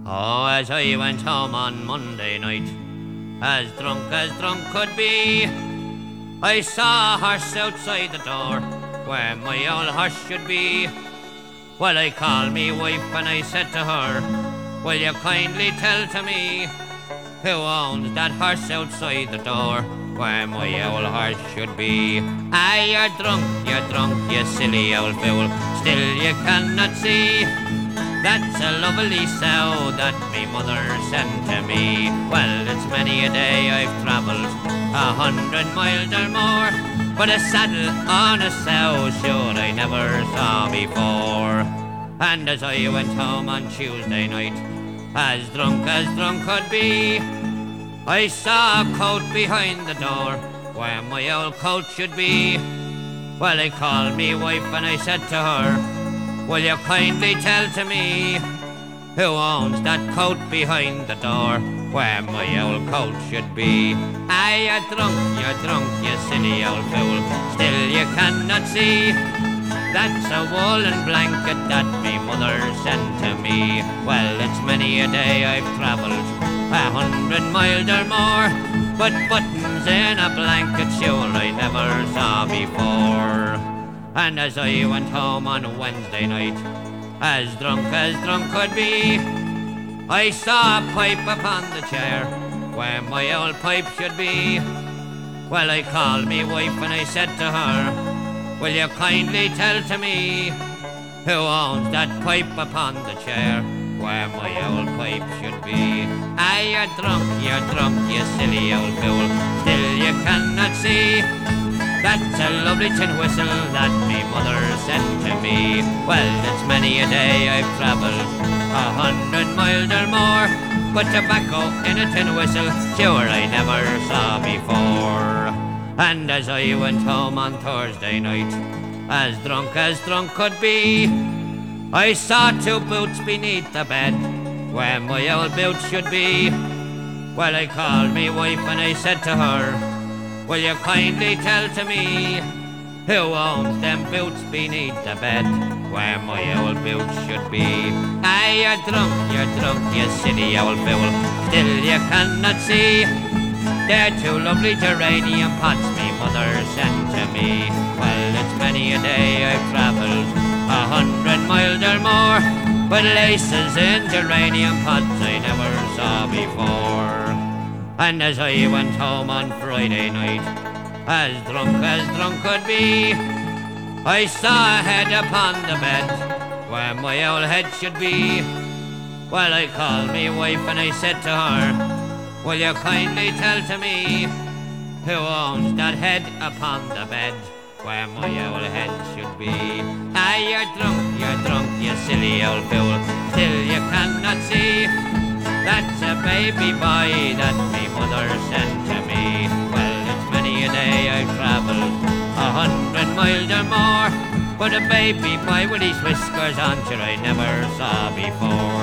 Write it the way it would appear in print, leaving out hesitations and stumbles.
Oh, as I went home on Monday night, as drunk could be, I saw a horse outside the door, where my old horse should be. Well, I called me wife and I said to her, will you kindly tell to me, who owns that horse outside the door, where my old horse should be? Ah, you're drunk, you silly old fool, still you cannot see. That's a lovely sow that me mother sent to me. Well, it's many a day I've travelled 100 miles or more, but a saddle on a sow sure I never saw before. And as I went home on Tuesday night, as drunk could be, I saw a coat behind the door, where my old coat should be. Well, I called me wife and I said to her, will you kindly tell to me, who owns that coat behind the door, where my old coat should be? Ah, you're drunk, you silly old fool, still you cannot see. That's a woolen blanket that me mother sent to me. Well, it's many a day I've travelled 100 miles or more, but buttons in a blanket sure I never saw before. And as I went home on Wednesday night, as drunk could be, I saw a pipe upon the chair, where my old pipe should be. Well, I called me wife and I said to her, will you kindly tell to me, who owns that pipe upon the chair, where my old pipe should be? Ah, you're drunk, you silly old fool, still you cannot see. That's a lovely tin whistle that me mother sent to me. Well, it's many a day I've travelled 100 miles or more, but tobacco in a tin whistle sure I never saw before. And as I went home on Thursday night, as drunk could be, I saw two boots beneath the bed, where my old boots should be. Well, I called me wife and I said to her, will you kindly tell to me, who owns them boots beneath the bed, where my old boots should be? Ah, you're drunk, you silly old fool, still you cannot see. They're two lovely geranium pots me mother sent to me. Well, it's many a day I've travelled 100 miles or more, but laces in geranium pots I never saw before. And as I went home on Friday night, as drunk could be, I saw a head upon the bed, where my old head should be. Well, I called me wife and I said to her, will you kindly tell to me, who owns that head upon the bed, where my old head should be? Ah, you're drunk, you silly old fool, still you cannot see. That's a baby boy that me mother sent to me. Well, it's many a day I've travelled 100 miles or more, but a baby boy with his whiskers on sure I never saw before.